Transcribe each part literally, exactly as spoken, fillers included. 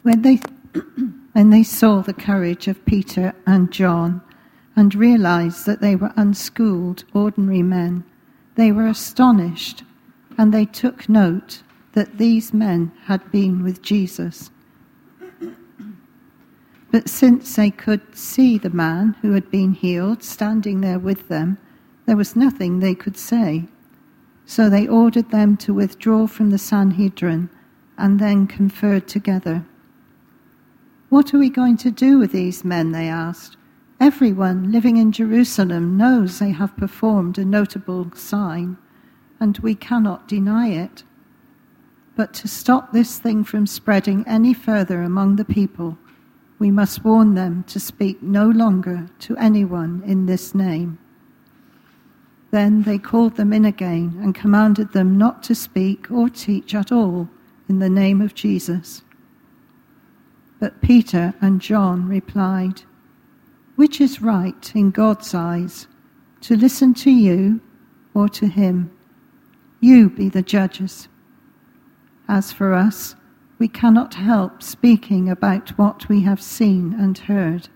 When they, when they saw the courage of Peter and John and realized that they were unschooled, ordinary men, they were astonished, and they took note that these men had been with Jesus. But since they could see the man who had been healed standing there with them, there was nothing they could say. So they ordered them to withdraw from the Sanhedrin and then conferred together. "What are we going to do with these men?" they asked. "Everyone living in Jerusalem knows they have performed a notable sign, and we cannot deny it. But to stop this thing from spreading any further among the people, we must warn them to speak no longer to anyone in this name." Then they called them in again and commanded them not to speak or teach at all in the name of Jesus. But Peter and John replied, "Which is right in God's eyes, to listen to you or to him? You be the judges. As for us, we cannot help speaking about what we have seen and heard."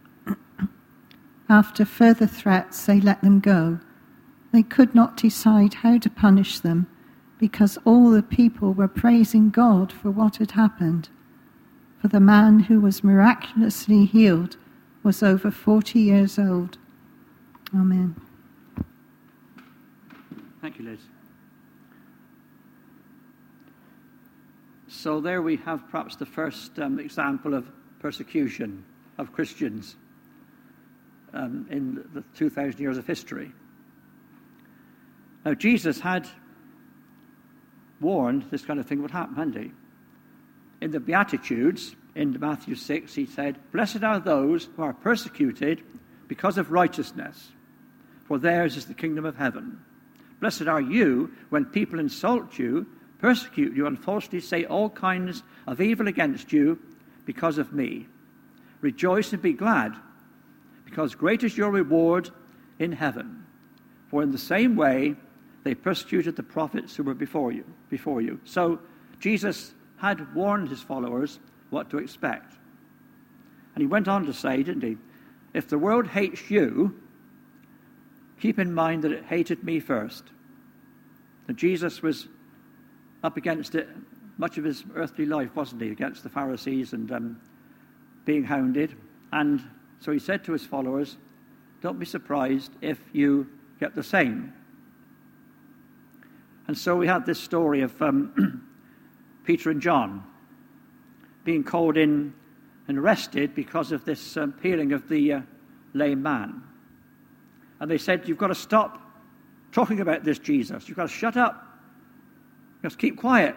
After further threats, they let them go. They could not decide how to punish them because all the people were praising God for what had happened. For the man who was miraculously healed was over forty years old. Amen. Thank you, Liz. So there we have perhaps the first um, example of persecution of Christians um, in the two thousand years of history. Now, Jesus had warned this kind of thing would happen, hadn't he? In the Beatitudes, in Matthew six, he said, "Blessed are those who are persecuted because of righteousness, for theirs is the kingdom of heaven. Blessed are you when people insult you, persecute you, and falsely say all kinds of evil against you because of me. Rejoice and be glad, because great is your reward in heaven. For in the same way they persecuted the prophets who were before you. Before you." So Jesus had warned his followers what to expect. And he went on to say, didn't he, if the world hates you, keep in mind that it hated me first. And Jesus was up against it much of his earthly life, wasn't he, against the Pharisees and um, being hounded. And so he said to his followers, don't be surprised if you get the same. And so we had this story of um, Peter and John being called in and arrested because of this um, healing of the uh, lame man. And they said, you've got to stop talking about this Jesus. You've got to shut up. Just keep quiet.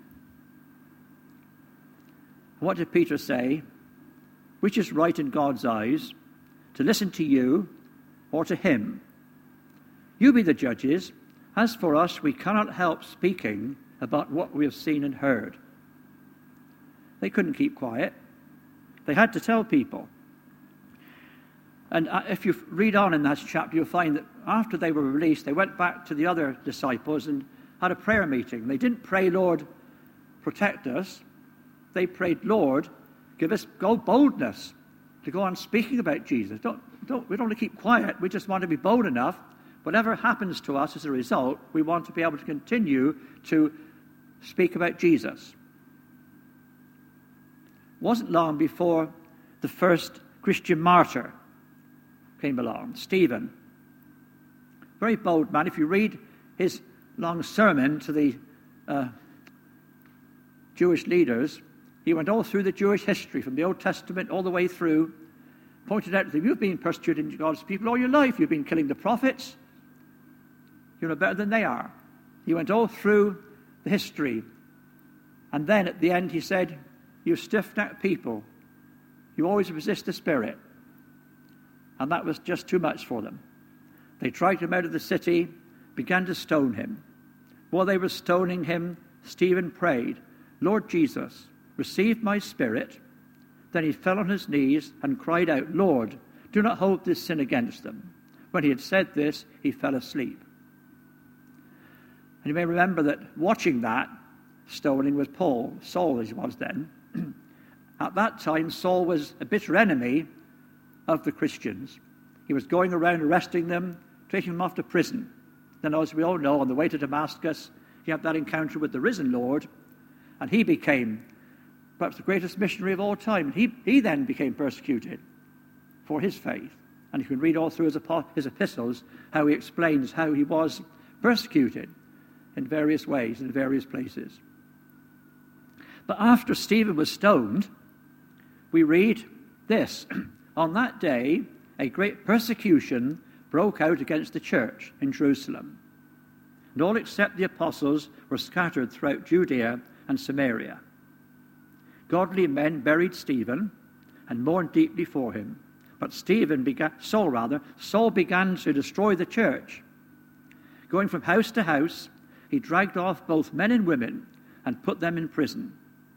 And what did Peter say? Which is right in God's eyes, to listen to you or to him? You be the judges. As for us, we cannot help speaking about what we have seen and heard. They couldn't keep quiet. They had to tell people. And if you read on in that chapter, you'll find that after they were released, they went back to the other disciples and had a prayer meeting. They didn't pray, Lord, protect us. They prayed, Lord, give us boldness to go on speaking about Jesus. Don't, don't, we don't want to keep quiet. We just want to be bold enough. Whatever happens to us as a result, we want to be able to continue to speak about Jesus. It wasn't long before the first Christian martyr came along, Stephen. Very bold man. If you read his long sermon to the uh, Jewish leaders, he went all through the Jewish history, from the Old Testament all the way through, pointed out to them, you've been persecuting God's people all your life. You've been killing the prophets. You're no better than they are. He went all through the history. And then at the end he said, you stiff-necked people, you always resist the Spirit. And that was just too much for them. They dragged him out of the city, began to stone him. While they were stoning him, Stephen prayed, Lord Jesus, receive my spirit. Then he fell on his knees and cried out, Lord, do not hold this sin against them. When he had said this, he fell asleep. And you may remember that watching that stoning was Paul, Saul as he was then. At that time, Saul was a bitter enemy of the Christians. He was going around arresting them, taking them off to prison. Then, as we all know, on the way to Damascus, he had that encounter with the risen Lord, and he became perhaps the greatest missionary of all time. He, he then became persecuted for his faith. And you can read all through his, his epistles how he explains how he was persecuted in various ways, in various places. But after Stephen was stoned, we read this. On that day, a great persecution broke out against the church in Jerusalem. And all except the apostles were scattered throughout Judea and Samaria. Godly men buried Stephen and mourned deeply for him. But Stephen began, Saul rather, Saul began to destroy the church. Going from house to house, he dragged off both men and women and put them in prison.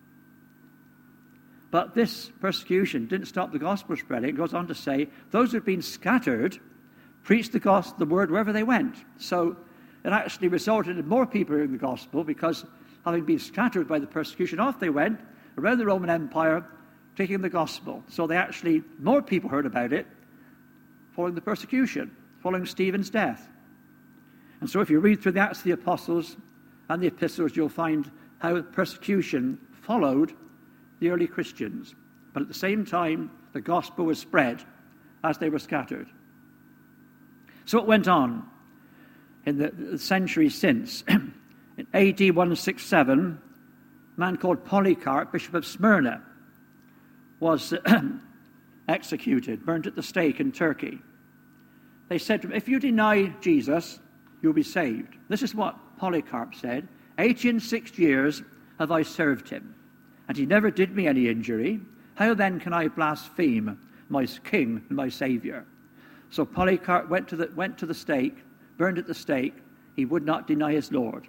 But this persecution didn't stop the gospel spreading. It goes on to say, those who'd been scattered preached the gospel, the word wherever they went. So it actually resulted in more people hearing the gospel because, having been scattered by the persecution, off they went around the Roman Empire, taking the gospel. So they actually, more people heard about it following the persecution, following Stephen's death. And so if you read through the Acts of the Apostles and the epistles, you'll find how persecution followed the early Christians. But at the same time, the gospel was spread as they were scattered. So it went on in the, the centuries since. In A D one sixty-seven, a man called Polycarp, Bishop of Smyrna, was executed, burnt at the stake in Turkey. They said to him, if you deny Jesus, you'll be saved. This is what Polycarp said. Eighty and six years have I served him, and he never did me any injury. How then can I blaspheme my king and my Saviour? So Polycarp went to the, went to the stake, burned at the stake. He would not deny his Lord.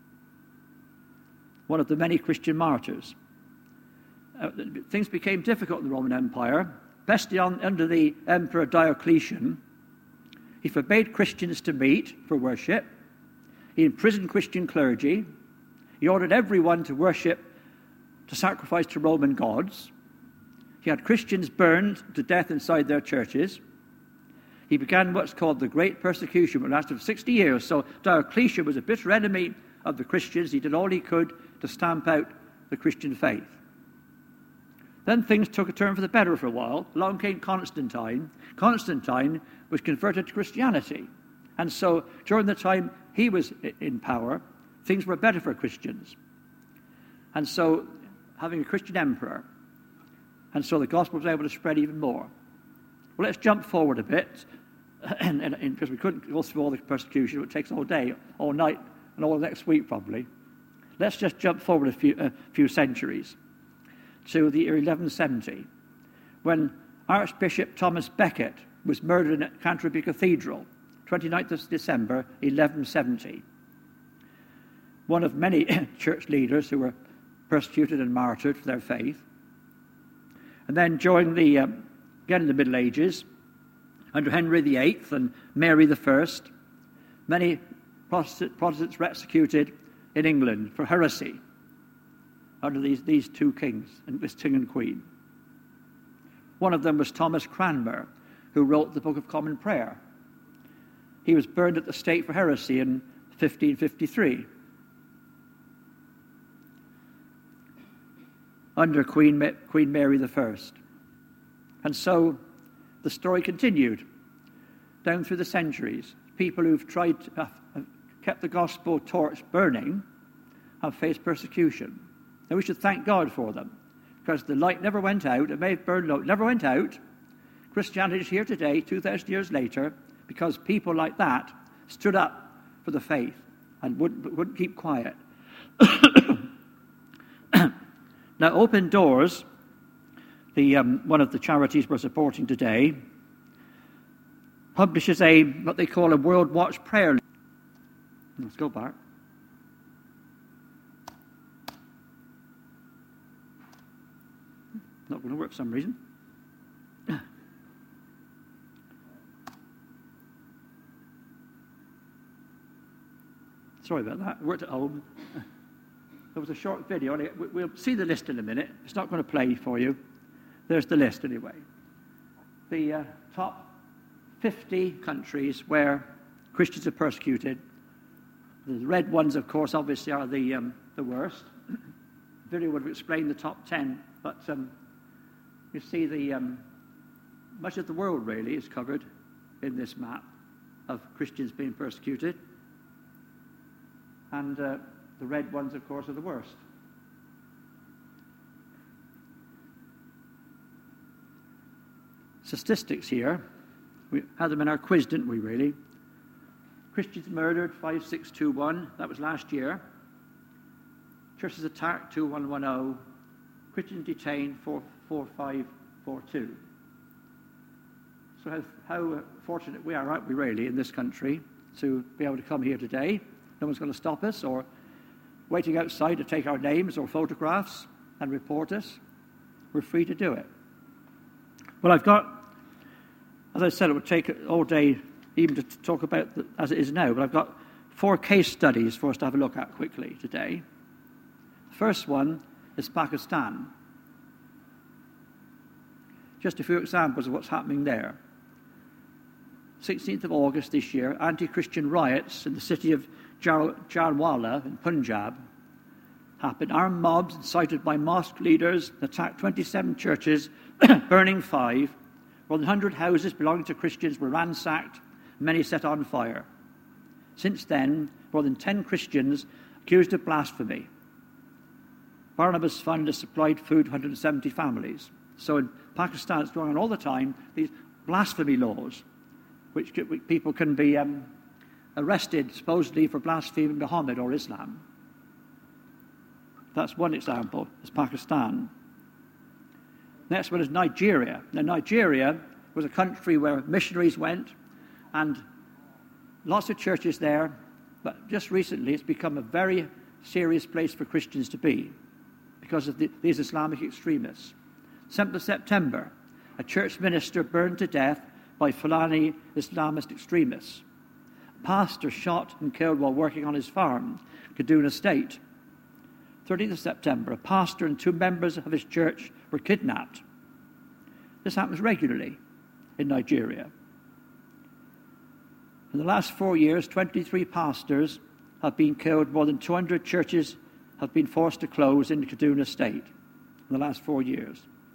One of the many Christian martyrs. Uh, things became difficult in the Roman Empire, especially on, under the Emperor Diocletian. He forbade Christians to meet for worship. He imprisoned Christian clergy. He ordered everyone to worship, to sacrifice to Roman gods. He had Christians burned to death inside their churches. He began what's called the Great Persecution, which lasted for sixty years. So Diocletian was a bitter enemy of the Christians. He did all he could to stamp out the Christian faith. Then things took a turn for the better for a while. Along came Constantine. Constantine was converted to Christianity. And so during the time he was in power, things were better for Christians. And so having a Christian emperor, and so the gospel was able to spread even more. Well, let's jump forward a bit, and, and, and, because we couldn't go through all the persecution. It takes all day, all night, and all next week probably. Let's just jump forward a few, a few centuries to the year eleven seventy, when Archbishop Thomas Becket was murdered at Canterbury Cathedral, twenty-ninth of December, eleven seventy. One of many church leaders who were persecuted and martyred for their faith. And then during the, um, again in the Middle Ages, under Henry the Eighth and Mary the First, many Protestant, Protestants were executed in England for heresy under these, these two kings, and this king and queen. One of them was Thomas Cranmer, who wrote the Book of Common Prayer. He was burned at the stake for heresy in fifteen fifty-three. Under Queen, Ma- Queen Mary the First. And so the story continued down through the centuries. People who've tried to, uh, have kept the gospel torch burning have faced persecution. And we should thank God for them, because the light never went out. It may have burned low, it never went out. Christianity is here today, two thousand years later, because people like that stood up for the faith and wouldn't, wouldn't keep quiet. Now, Open Doors, the um, one of the charities we're supporting today, publishes a what they call a World Watch prayer. Let's go back. Not going to work for some reason. Sorry about that. I worked at home. there was a short video. We'll see the list in a minute. It's not going to play for you. There's the list anyway. The uh, top fifty countries where Christians are persecuted. The red ones, of course, obviously are the um, the worst. The video would explain the top ten, but um, you see the um, much of the world really is covered in this map of Christians being persecuted, and uh, the red ones, of course, are the worst. Statistics here. We had them in our quiz, didn't we, really? Christians murdered, five six two one. That was last year. Churches attacked, two one one zero. Christians detained, four four five four two. So how, how fortunate we are, aren't we, really, in this country, to be able to come here today. No one's going to stop us or waiting outside to take our names or photographs and report us. We're free to do it. Well, I've got, as I said, it would take all day even to talk about the, as it is now, but I've got four case studies for us to have a look at quickly today. The first one is Pakistan. Just a few examples of what's happening there. sixteenth of August this year, anti-Christian riots in the city of Jar- Jarwala in Punjab happened. Armed mobs incited by mosque leaders attacked twenty-seven churches, burning five. More than one hundred houses belonging to Christians were ransacked, many set on fire. Since then, more than ten Christians accused of blasphemy. Barnabas Fund has supplied food to one hundred seventy families. So in Pakistan, it's going on all the time, these blasphemy laws, which people can be um, arrested, supposedly, for blaspheming Muhammad or Islam. That's one example, is Pakistan. Next one is Nigeria. Now, Nigeria was a country where missionaries went, and lots of churches there, but just recently it's become a very serious place for Christians to be because of the, these Islamic extremists. seventh of September, a church minister burned to death by Fulani Islamist extremists. A pastor shot and killed while working on his farm, Kaduna State. thirteenth of September, a pastor and two members of his church were kidnapped. This happens regularly in Nigeria. In the last four years, twenty-three pastors have been killed. More than two hundred churches have been forced to close in Kaduna State in the last four years.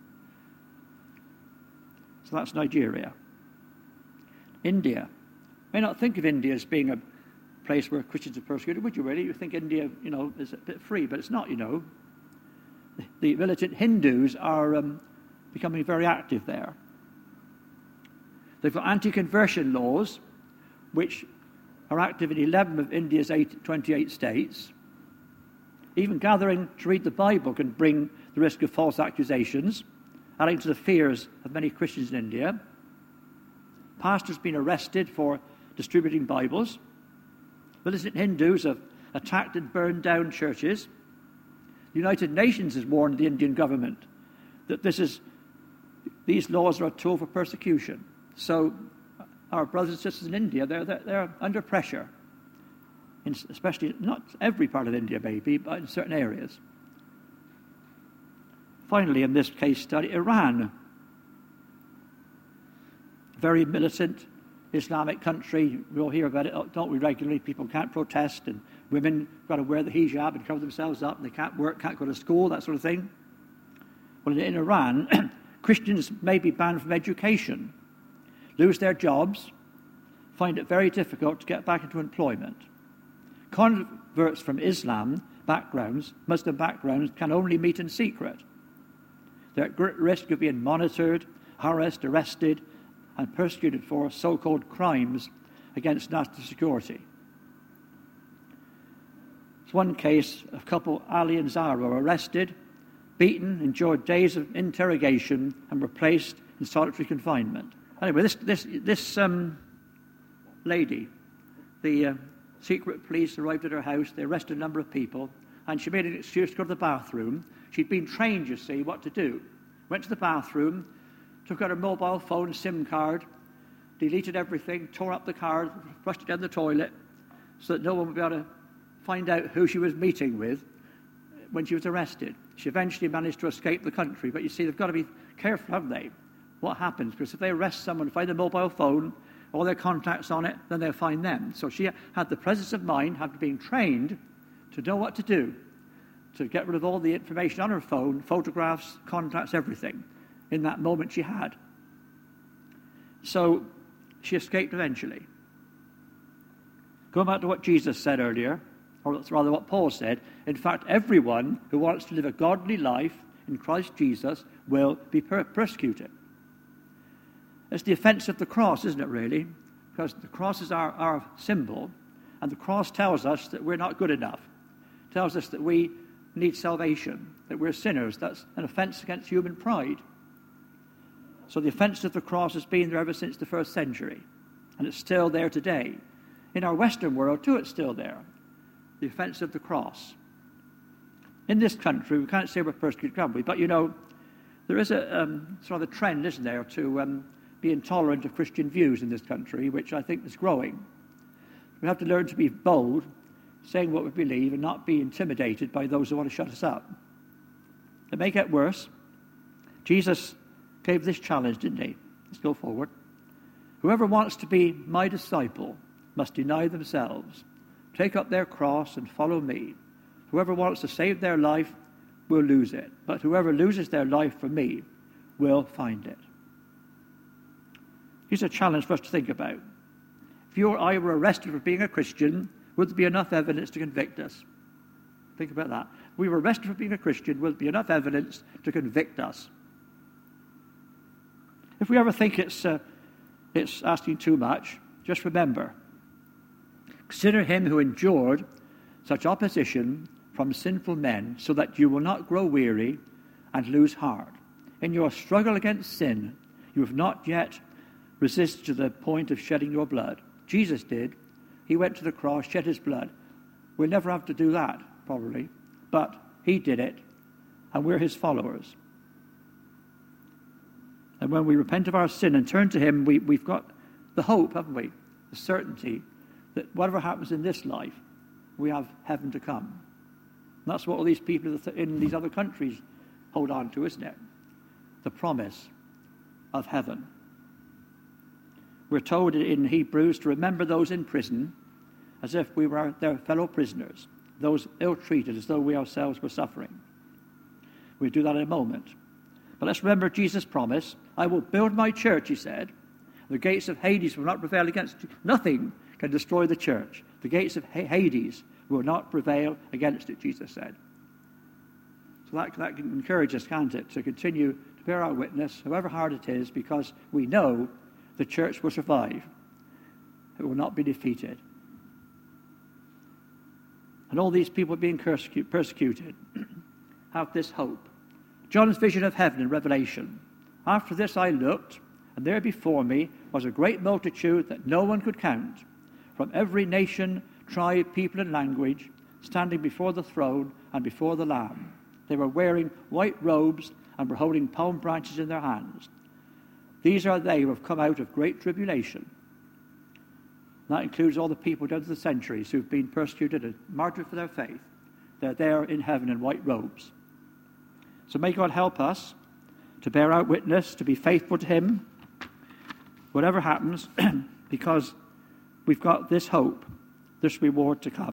So that's Nigeria. India. You may not think of India as being a place where Christians are persecuted, would you really? You think India, you know, is a bit free, but it's not, you know. The, the militant Hindus are um, becoming very active there. They've got anti-conversion laws, which are active in eleven of India's eight, twenty-eight states. Even gathering to read the Bible can bring the risk of false accusations, adding to the fears of many Christians in India. Pastors have been arrested for distributing Bibles. Militant Hindus have attacked and burned down churches. The United Nations has warned the Indian government that this is, these laws are a tool for persecution. So our brothers and sisters in India, they're, they're, they're under pressure, in especially, not every part of India maybe, but in certain areas. Finally, in this case study, Iran. Very militant Islamic country. We all hear about it, don't we, regularly? People can't protest, and women got to wear the hijab and cover themselves up, and they can't work, can't go to school, that sort of thing. Well, in Iran, Christians may be banned from education, lose their jobs, find it very difficult to get back into employment. Converts from Islam backgrounds, Muslim backgrounds, can only meet in secret. They're at great risk of being monitored, harassed, arrested, and persecuted for so-called crimes against national security. There's one case, a couple, Ali and Zara, were arrested, beaten, endured days of interrogation, and were placed in solitary confinement. Anyway, this this this um, lady, the uh, secret police arrived at her house. They arrested a number of people, and she made an excuse to go to the bathroom. She'd been trained, you see, what to do. Went to the bathroom, took out her mobile phone, SIM card, deleted everything, tore up the card, flushed it down the toilet, so that no one would be able to find out who she was meeting with. when she was arrested. She eventually managed to escape the country, but you see, they've got to be careful, haven't they, what happens, because if they arrest someone, find a mobile phone, all their contacts on it, then they'll find them. So she had the presence of mind, had been trained to know what to do, to get rid of all the information on her phone, photographs, contacts, everything, in that moment she had. So she escaped eventually. Going back to what Jesus said earlier, or rather what Paul said, in fact, everyone who wants to live a godly life in Christ Jesus will be per- persecuted. It's the offense of the cross, isn't it, really? Because the cross is our, our symbol, and the cross tells us that we're not good enough. It tells us that we need salvation, that we're sinners. That's an offense against human pride. So the offense of the cross has been there ever since the first century, and it's still there today. In our Western world, too, it's still there. The offense of the cross. In this country, we can't say we're persecuted, can we? But, you know, there is a um, sort of a trend, isn't there, to um, be intolerant of Christian views in this country, which I think is growing. We have to learn to be bold, saying what we believe, and not be intimidated by those who want to shut us up. To make it worse, Jesus gave this challenge, didn't he? Let's go forward. Whoever wants to be my disciple must deny themselves, take up their cross and follow me. Whoever wants to save their life will lose it, but whoever loses their life for me will find it. Here's a challenge for us to think about. If you or I were arrested for being a Christian, would there be enough evidence to convict us? Think about that. If we were arrested for being a Christian, would there be enough evidence to convict us? If we ever think it's uh, it's asking too much, just remember, consider him who endured such opposition from sinful men, so that you will not grow weary and lose heart. In your struggle against sin, you have not yet resisted to the point of shedding your blood. Jesus did. He went to the cross, shed his blood. We'll never have to do that, probably, but he did it, and we're his followers. And when we repent of our sin and turn to him, we, we've got the hope, haven't we? The certainty that whatever happens in this life, we have heaven to come. And that's what all these people in these other countries hold on to, isn't it? The promise of heaven. We're told in Hebrews to remember those in prison as if we were their fellow prisoners, those ill-treated as though we ourselves were suffering. We'll do that in a moment. But let's remember Jesus' promise. I will build my church, he said. The gates of Hades will not prevail against it. Nothing can destroy the church. The gates of Hades will not prevail against it, Jesus said. So that, that can encourage us, can't it, to continue to bear our witness, however hard it is, because we know the church will survive. It will not be defeated. And all these people being persecuted have this hope. John's vision of heaven in Revelation. After this I looked, and there before me was a great multitude that no one could count, from every nation, tribe, people, and language, standing before the throne and before the Lamb. They were wearing white robes and were holding palm branches in their hands. These are they who have come out of great tribulation. That includes all the people down through the centuries who've been persecuted and martyred for their faith. They're there in heaven in white robes. So may God help us to bear out witness, to be faithful to him, whatever happens, because we've got this hope, this reward to come.